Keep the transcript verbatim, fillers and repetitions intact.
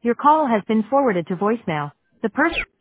Your call has been forwarded to voicemail. The person